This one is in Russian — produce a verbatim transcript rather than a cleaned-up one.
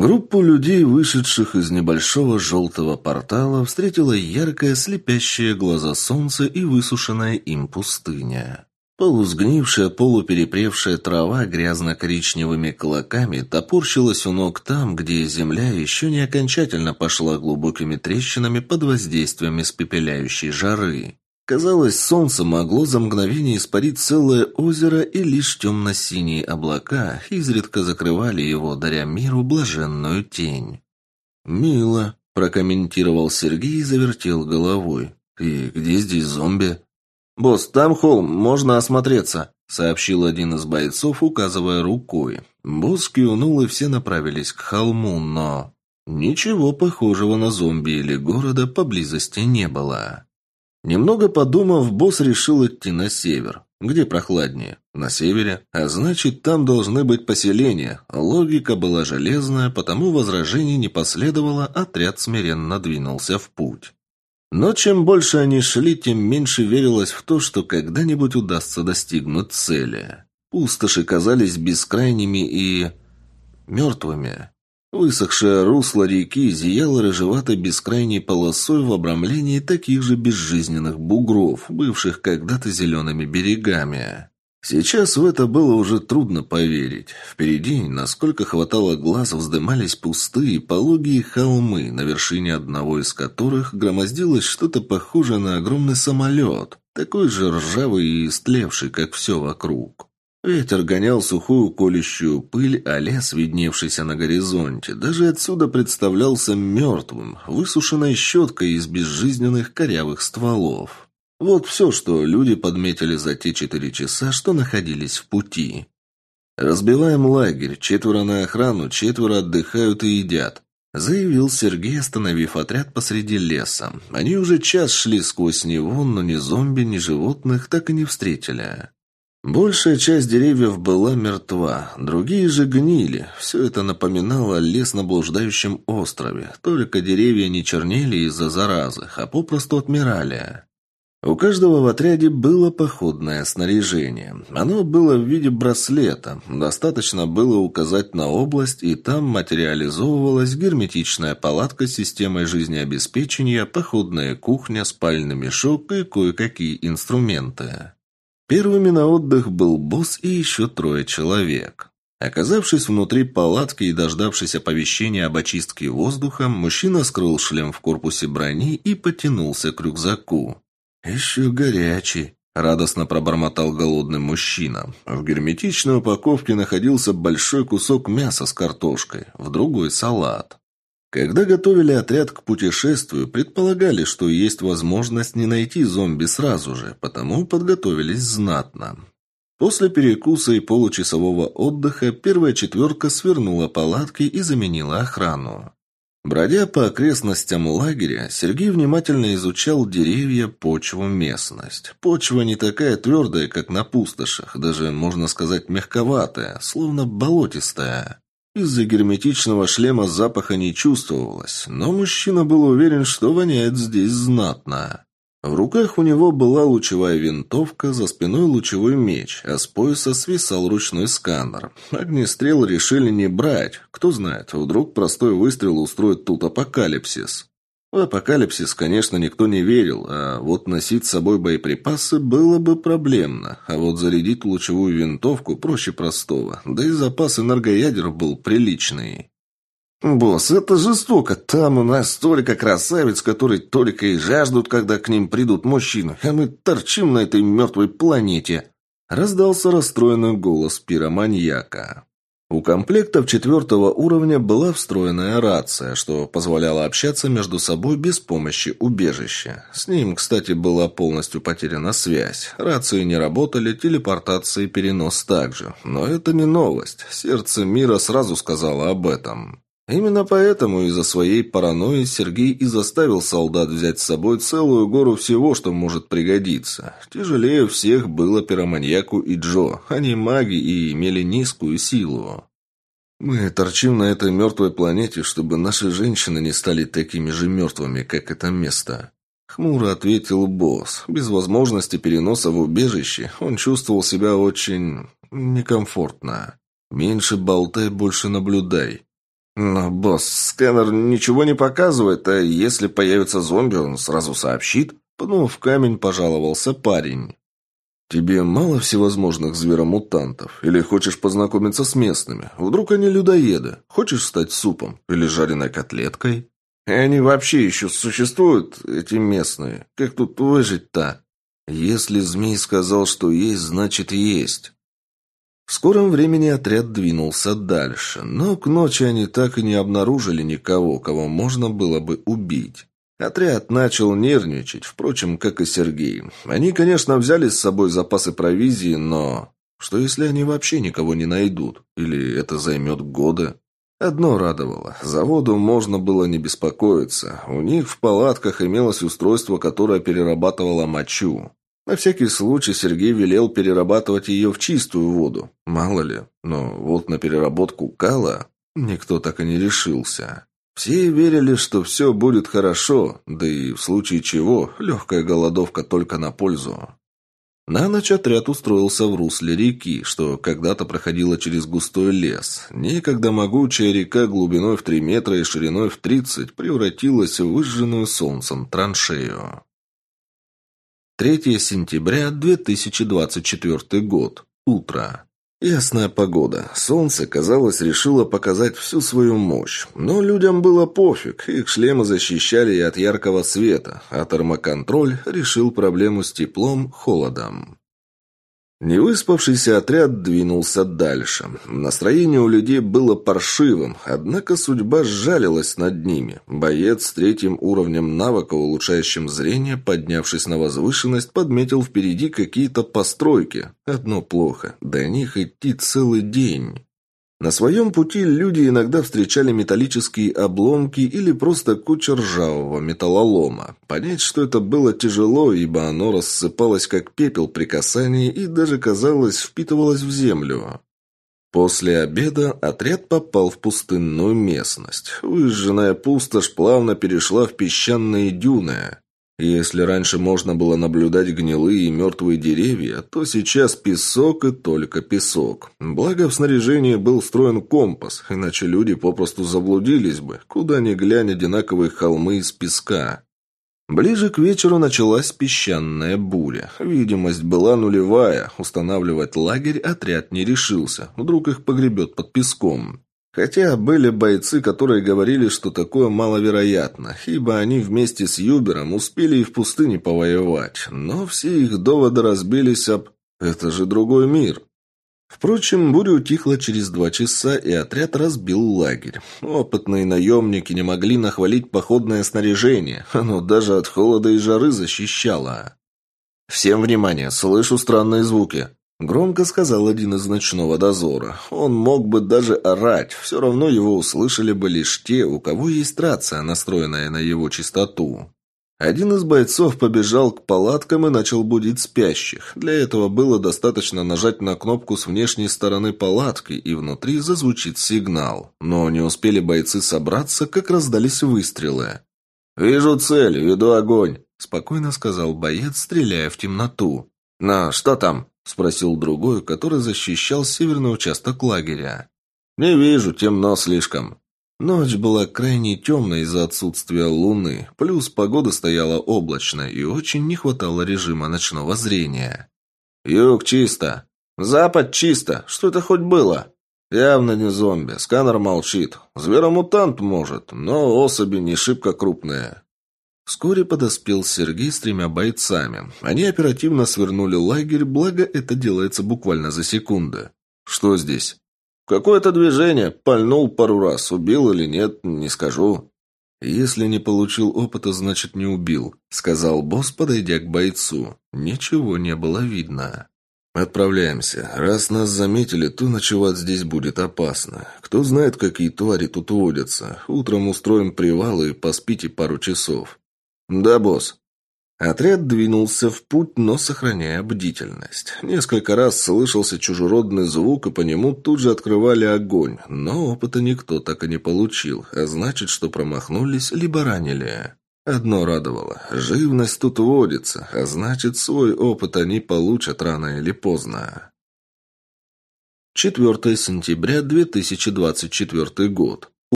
Группу людей, вышедших из небольшого желтого портала, встретила яркое, слепящее глаза солнце и высушенная им пустыня. Полусгнившая, полуперепревшая трава грязно-коричневыми клоками топорщилась у ног там, где земля еще не окончательно пошла глубокими трещинами под воздействием испепеляющей жары. Казалось, солнце могло за мгновение испарить целое озеро, и лишь темно-синие облака изредка закрывали его, даря миру блаженную тень. «Мило», – прокомментировал Сергей и завертел головой. «И где здесь зомби?» «Босс, там холм, можно осмотреться», – сообщил один из бойцов, указывая рукой. Босс кивнул, и все направились к холму, но ничего похожего на зомби или города поблизости не было. Немного подумав, босс решил идти на север. Где прохладнее? На севере. А значит, там должны быть поселения. Логика была железная, потому возражений не последовало, отряд смиренно двинулся в путь. Но чем больше они шли, тем меньше верилось в то, что когда-нибудь удастся достигнуть цели. Пустоши казались бескрайними и мертвыми. Высохшее русло реки зияло рыжеватой бескрайней полосой в обрамлении таких же безжизненных бугров, бывших когда-то зелеными берегами. Сейчас в это было уже трудно поверить. Впереди, насколько хватало глаз, вздымались пустые, пологие холмы, на вершине одного из которых громоздилось что-то похожее на огромный самолет, такой же ржавый и истлевший, как все вокруг. Ветер гонял сухую колющую пыль, а лес, видневшийся на горизонте, даже отсюда представлялся мертвым, высушенной щеткой из безжизненных корявых стволов. Вот все, что люди подметили за те четыре часа, что находились в пути. «Разбиваем лагерь, четверо на охрану, четверо отдыхают и едят», заявил Сергей, остановив отряд посреди леса. Они уже час шли сквозь него, но ни зомби, ни животных так и не встретили. Большая часть деревьев была мертва, другие же гнили. Все это напоминало лес на блуждающем острове, только деревья не чернели из-за заразы, а попросту отмирали. У каждого в отряде было походное снаряжение. Оно было в виде браслета. Достаточно было указать на область, и там материализовывалась герметичная палатка с системой жизнеобеспечения, походная кухня, спальный мешок и кое-какие инструменты. Первыми на отдых был босс и еще трое человек. Оказавшись внутри палатки и дождавшись оповещения об очистке воздуха, мужчина скрыл шлем в корпусе брони и потянулся к рюкзаку. «Еще горячий», – радостно пробормотал голодный мужчина. В герметичной упаковке находился большой кусок мяса с картошкой, в другой – салат. Когда готовили отряд к путешествию, предполагали, что есть возможность не найти зомби сразу же, потому подготовились знатно. После перекуса и получасового отдыха первая четверка свернула палатки и заменила охрану. Бродя по окрестностям лагеря, Сергей внимательно изучал деревья, почву, местность. Почва не такая твердая, как на пустошах, даже, можно сказать, мягковатая, словно болотистая. Из-за герметичного шлема запаха не чувствовалось, но мужчина был уверен, что воняет здесь знатно. В руках у него была лучевая винтовка, за спиной лучевой меч, а с пояса свисал ручной сканер. Огнестрел решили не брать. Кто знает, вдруг простой выстрел устроит тут апокалипсис. В апокалипсис, конечно, никто не верил, а вот носить с собой боеприпасы было бы проблемно. А вот зарядить лучевую винтовку проще простого, да и запас энергоядер был приличный. «Босс, это жестоко. Там у нас столько красавиц, которые только и жаждут, когда к ним придут мужчины, а мы торчим на этой мертвой планете», — раздался расстроенный голос пироманьяка. У комплектов четвертого уровня была встроенная рация, что позволяло общаться между собой без помощи убежища. С ним, кстати, была полностью потеряна связь. Рации не работали, телепортация и перенос также. Но это не новость. Сердце мира сразу сказало об этом. Именно поэтому из-за своей паранойи Сергей и заставил солдат взять с собой целую гору всего, что может пригодиться. Тяжелее всех было пироманьяку и Джо. Они маги и имели низкую силу. «Мы торчим на этой мертвой планете, чтобы наши женщины не стали такими же мертвыми, как это место», — хмуро ответил босс. Без возможности переноса в убежище он чувствовал себя очень некомфортно. «Меньше болтай, больше наблюдай». Но, босс, сканер ничего не показывает, а если появится зомби, он сразу сообщит. Пнув камень, пожаловался парень. «Тебе мало всевозможных зверомутантов? Или хочешь познакомиться с местными? Вдруг они людоеды? Хочешь стать супом? Или жареной котлеткой?» И они вообще еще существуют, эти местные? Как тут выжить-то? Если змей сказал, что есть, значит есть. В скором времени отряд двинулся дальше, но к ночи они так и не обнаружили никого, кого можно было бы убить. Отряд начал нервничать, впрочем, как и Сергей. Они, конечно, взяли с собой запасы провизии, но... Что если они вообще никого не найдут? Или это займет годы? Одно радовало. За воду можно было не беспокоиться. У них в палатках имелось устройство, которое перерабатывало мочу. На всякий случай Сергей велел перерабатывать ее в чистую воду. Мало ли. Но вот на переработку кала никто так и не решился. Все верили, что все будет хорошо, да и в случае чего легкая голодовка только на пользу. На ночь отряд устроился в русле реки, что когда-то проходила через густой лес. Некогда могучая река глубиной в три метра и шириной в тридцать превратилась в выжженную солнцем траншею. третьего сентября две тысячи двадцать четвёртый год. Утро. Ясная погода. Солнце, казалось, решило показать всю свою мощь. Но людям было пофиг, их шлемы защищали и от яркого света, а термоконтроль решил проблему с теплом, холодом. Невыспавшийся отряд двинулся дальше. Настроение у людей было паршивым, однако судьба сжалилась над ними. Боец с третьим уровнем навыка, улучшающим зрение, поднявшись на возвышенность, подметил впереди какие-то постройки. Одно плохо – до них идти целый день. На своем пути люди иногда встречали металлические обломки или просто кучу ржавого металлолома. Понять, что это было тяжело, ибо оно рассыпалось как пепел при касании и даже, казалось, впитывалось в землю. После обеда отряд попал в пустынную местность. Выжженная пустошь плавно перешла в песчаные дюны. Если раньше можно было наблюдать гнилые и мертвые деревья, то сейчас песок и только песок. Благо в снаряжении был встроен компас, иначе люди попросту заблудились бы, куда ни глянь одинаковые холмы из песка. Ближе к вечеру началась песчаная буря. Видимость была нулевая, устанавливать лагерь отряд не решился, вдруг их погребет под песком. Хотя были бойцы, которые говорили, что такое маловероятно, ибо они вместе с Юбером успели и в пустыне повоевать, но все их доводы разбились об «это же другой мир». Впрочем, буря утихла через два часа, и отряд разбил лагерь. Опытные наемники не могли нахвалить походное снаряжение, оно даже от холода и жары защищало. «Всем внимание, слышу странные звуки», — громко сказал один из ночного дозора. Он мог бы даже орать, все равно его услышали бы лишь те, у кого есть рация, настроенная на его частоту. Один из бойцов побежал к палаткам и начал будить спящих. Для этого было достаточно нажать на кнопку с внешней стороны палатки, и внутри зазвучит сигнал. Но не успели бойцы собраться, как раздались выстрелы. «Вижу цель, веду огонь», — спокойно сказал боец, стреляя в темноту. «На, что там?» — спросил другой, который защищал северный участок лагеря. «Не вижу, темно слишком». Ночь была крайне темной из-за отсутствия луны, плюс погода стояла облачная и очень не хватало режима ночного зрения. «Юг чисто. Запад чисто. Что это хоть было?» «Явно не зомби. Сканер молчит. Зверомутант, может, но особи не шибко крупные». Вскоре подоспел Сергей с тремя бойцами. Они оперативно свернули лагерь, благо это делается буквально за секунды. «Что здесь?» «Какое-то движение. Пальнул пару раз. Убил или нет, не скажу». «Если не получил опыта, значит не убил», — сказал босс, подойдя к бойцу. Ничего не было видно. «Отправляемся. Раз нас заметили, то ночевать здесь будет опасно. Кто знает, какие твари тут водятся. Утром устроим привал и поспите пару часов». «Да, босс». Отряд двинулся в путь, но сохраняя бдительность. Несколько раз слышался чужеродный звук, и по нему тут же открывали огонь, но опыта никто так и не получил, а значит, что промахнулись, либо ранили. Одно радовало – живность тут водится, а значит, свой опыт они получат рано или поздно. четвёртого сентября две тысячи двадцать четвёртый год.